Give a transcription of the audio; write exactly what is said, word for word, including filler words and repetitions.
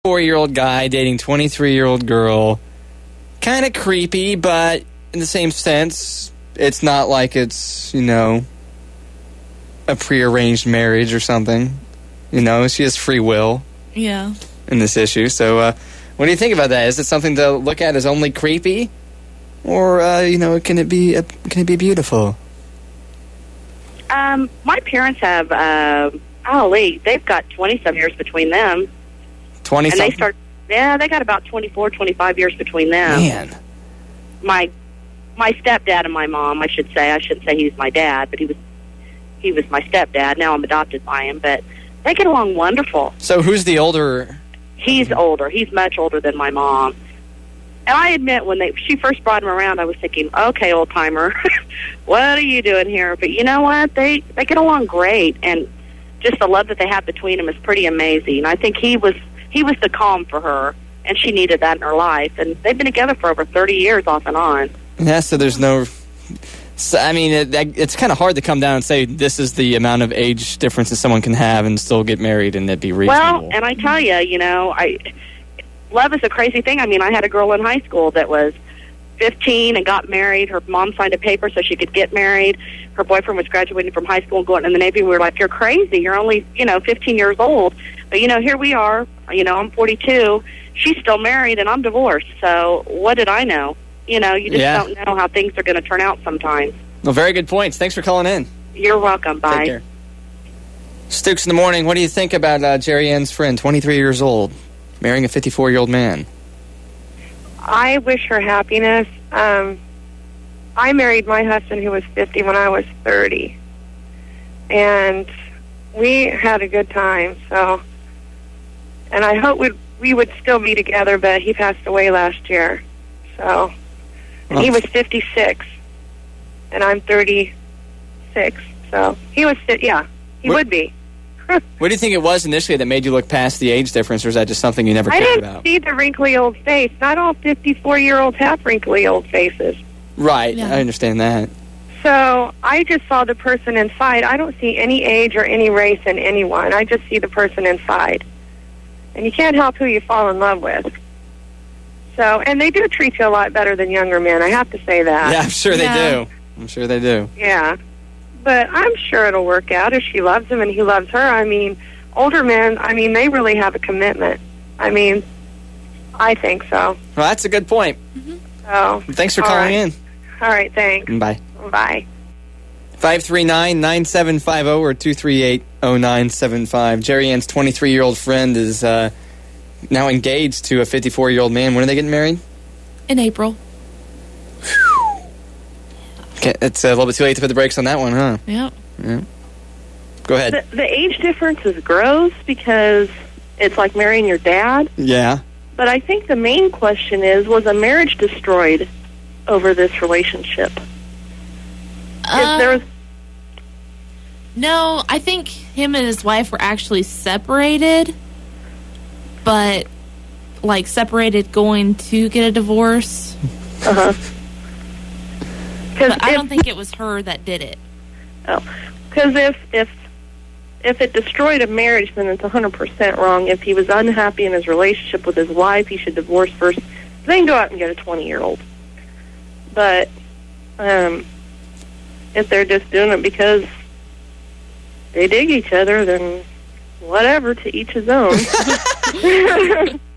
four-year-old guy dating twenty-three-year-old girl. Kind of creepy, but in the same sense, it's not like it's, you know, a prearranged marriage or something. You know, she has free will. Yeah. In this issue. So, uh, what do you think about that? Is it something to look at as only creepy? Or, uh, you know, can it be uh, can it be beautiful? Um, my parents have, uh, golly, they've got twenty-some years between them. twenty-some? And they start, yeah, they got about twenty-four, twenty-five years between them. Man. My my stepdad and my mom, I should say. I shouldn't say he was my dad, but he was he was my stepdad. Now I'm adopted by him, but they get along wonderful. So who's the older? He's older. He's much older than my mom. And I admit, when they she first brought him around, I was thinking, okay, old-timer, what are you doing here? But you know what? They, they get along great, and just the love that they have between them is pretty amazing. I think he was he was the calm for her, and she needed that in her life. And they've been together for over thirty years off and on. Yeah, so there's no... So, I mean, it, it's kind of hard to come down and say this is the amount of age difference that someone can have and still get married and it be reasonable. Well, and I tell you, you know, I love is a crazy thing. I mean, I had a girl in high school that was fifteen and got married. Her mom signed a paper so she could get married. Her boyfriend was graduating from high school and going in the Navy. We were like, you're crazy. You're only, you know, fifteen years old. But, you know, here we are. You know, I'm forty-two. She's still married, and I'm divorced. So what did I know? You know, you just Yeah. don't know how things are going to turn out sometimes. Well, very good points. Thanks for calling in. You're welcome. Bye. Take care. Stooks in the morning. What do you think about uh, Jerry Ann's friend, twenty-three years old, marrying a fifty-four-year-old man? I wish her happiness. Um, I married my husband who was fifty when I was thirty. And we had a good time, so... And I hope we'd, we would still be together, but he passed away last year. So... And he was fifty-six, and I'm thirty-six. So he was, yeah, he what, would be. What do you think it was initially that made you look past the age difference, or is that just something you never I cared didn't about? see the wrinkly old face. Not all fifty-four-year-olds have wrinkly old faces. Right, Yeah. I understand that. So I just saw the person inside. I don't see any age or any race in anyone. I just see the person inside. And you can't help who you fall in love with. So, and they do treat you a lot better than younger men. I have to say that. Yeah, I'm sure Yeah. they do. I'm sure they do. Yeah. But I'm sure it'll work out if she loves him and he loves her. I mean, older men, I mean, they really have a commitment. I mean, I think so. Well, that's a good point. So, Thanks for all calling right. in. All right, thanks. Bye. Bye. five three nine, nine seven five zero or two three eight, zero nine seven five. Jerry Ann's twenty-three-year-old friend is uh, now engaged to a fifty-four-year-old man. When are they getting married? In April. Okay, it's a little bit too late to put the brakes on that one, huh? Yep. Yeah. Go ahead. The, the age difference is gross because it's like marrying your dad. Yeah. But I think the main question is, was a marriage destroyed over this relationship? Uh, If there was, no, I think him and his wife were actually separated, but like separated going to get a divorce. uh-huh. But I don't think it was her that did it. Oh, because if if if it destroyed a marriage, then it's one hundred percent wrong. If he was unhappy in his relationship with his wife, he should divorce first, then go out and get a twenty-year-old. But um, if they're just doing it because they dig each other, then whatever, to each his own.